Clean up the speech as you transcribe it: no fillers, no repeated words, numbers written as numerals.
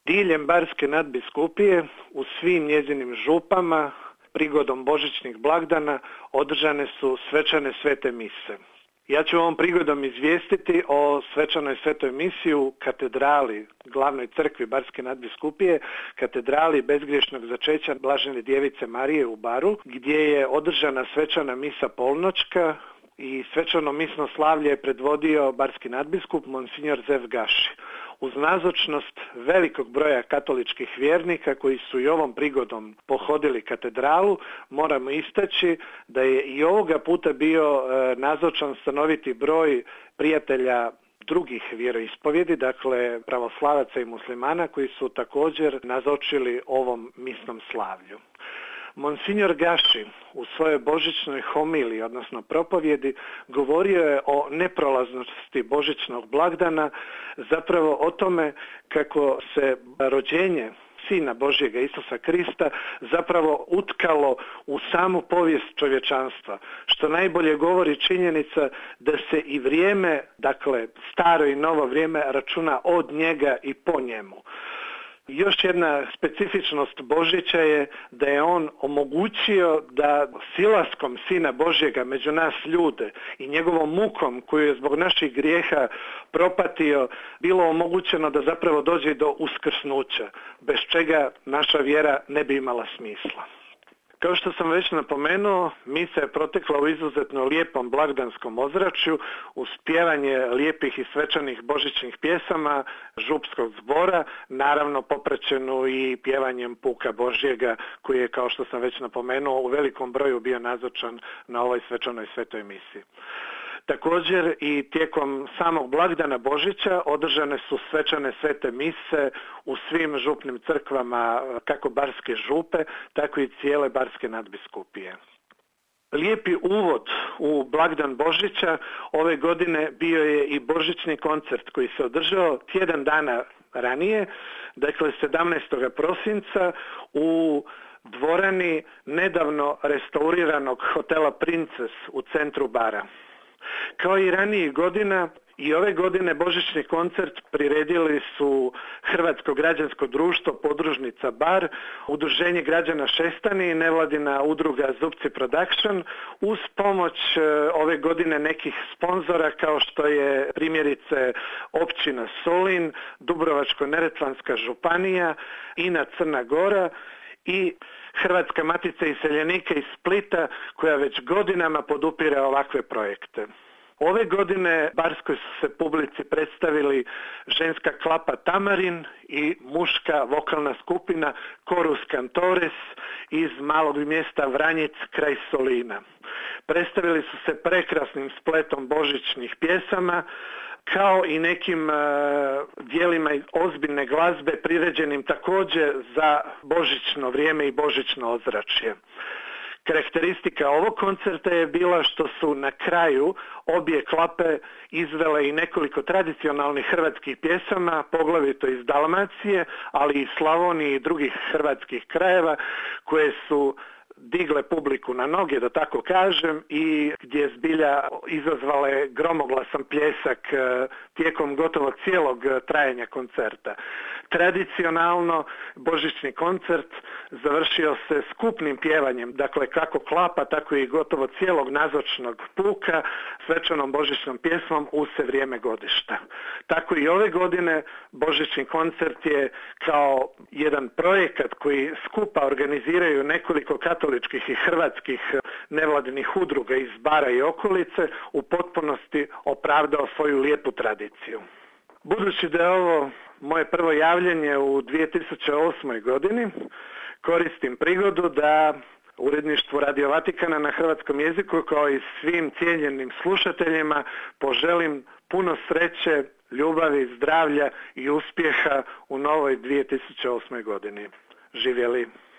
Diljem Barske nadbiskupije u svim njezinim župama prigodom božićnih blagdana održane su svečane svete mise. Ja ću ovom prigodom izvijestiti o svečanoj svetoj misi u katedrali, glavnoj crkvi Barske nadbiskupije, katedrali bezgriješnog začeća Blažene djevice Marije u Baru, gdje je održana svečana misa polnoćka i svečano misno slavlje je predvodio barski nadbiskup Monsignor Zev Gaši. Uz nazočnost velikog broja katoličkih vjernika koji su i ovom prigodom pohodili katedralu, moramo istaći da je i ovoga puta bio nazočan stanoviti broj prijatelja drugih vjeroispovjedi, dakle pravoslavaca i muslimana koji su također nazočili ovom misnom slavlju. Monsignor Gaši u svojoj božićnoj homiliji, odnosno propovjedi, govorio je o neprolaznosti božićnog blagdana, zapravo o tome kako se rođenje Sina Božjega Isusa Krista zapravo utkalo u samu povijest čovječanstva, što najbolje govori činjenica da se i vrijeme, dakle staro i novo vrijeme, računa od njega i po njemu. Još jedna specifičnost Božića je da je on omogućio da silaskom Sina Božjega među nas ljude i njegovom mukom koju je zbog naših grijeha propatio, bilo omogućeno da zapravo dođe do uskrsnuća, bez čega naša vjera ne bi imala smisla. Kao što sam već napomenuo, misa je protekla u izuzetno lijepom blagdanskom ozračju uz pjevanje lijepih i svečanih božićnih pjesama župskog zbora, naravno popraćenu i pjevanjem Puka Božjega koji je, kao što sam već napomenuo, u velikom broju bio nazočan na ovoj svečanoj svetoj misi. Također i tijekom samog blagdana Božića održane su svečane svete mise u svim župnim crkvama kako Barske župe, tako i cijele Barske nadbiskupije. Lijepi uvod u blagdan Božića ove godine bio je i božićni koncert koji se održao tjedan dana ranije, dakle 17. prosinca u dvorani nedavno restauriranog hotela Princes u centru Bara. Kao i ranijih godina, i ove godine božićni koncert priredili su Hrvatsko građansko društvo Podružnica Bar, Udruženje građana Šestani i nevladina udruga Zupci Production uz pomoć ove godine nekih sponzora kao što je primjerice općina Solin, Dubrovačko-neretvanska županija, INA Crna Gora i Hrvatska matica iseljenika iz Splita koja već godinama podupire ovakve projekte. Ove godine barskoj su se publici predstavili ženska klapa Tamarin i muška vokalna skupina Chorus Cantores iz malog mjesta Vranjic kraj Solina. Predstavili su se prekrasnim spletom božićnih pjesama, kao i nekim dijelima ozbiljne glazbe priređenim također za božićno vrijeme i božićno ozračje. Karakteristika ovog koncerta je bila što su na kraju obje klape izvele i nekoliko tradicionalnih hrvatskih pjesama, poglavito iz Dalmacije, ali i Slavonije i drugih hrvatskih krajeva, koje su digle publiku na noge, da tako kažem, i gdje zbilja izazvale gromoglasan pljesak tijekom gotovo cijelog trajanja koncerta. Tradicionalno božićni koncert završio se skupnim pjevanjem, dakle kako klapa, tako i gotovo cijelog nazočnog puka, svečanom božićnom pjesmom U se vrijeme godišta. Tako i ove godine božićni koncert je kao jedan projekat koji skupa organiziraju nekoliko katoličkih i hrvatskih nevladinih udruga iz Bara i okolice u potpunosti opravdao svoju lijepu tradiciju. Budući da je ovo moje prvo javljanje u 2008. godini, koristim prigodu da uredništvu Radio Vatikana na hrvatskom jeziku kao i svim cijenjenim slušateljima poželim puno sreće, ljubavi, zdravlja i uspjeha u novoj 2008. godini. Živjeli!